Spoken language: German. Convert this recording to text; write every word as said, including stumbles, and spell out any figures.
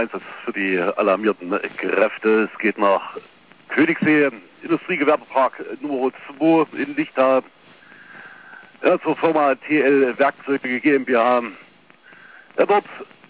Einsatz für die alarmierten Kräfte. Es geht nach Königssee, Industriegewerbepark Nummer zwei in Lichterhagen. Ja, zur Firma T L Werkzeuge GmbH. Ja, dort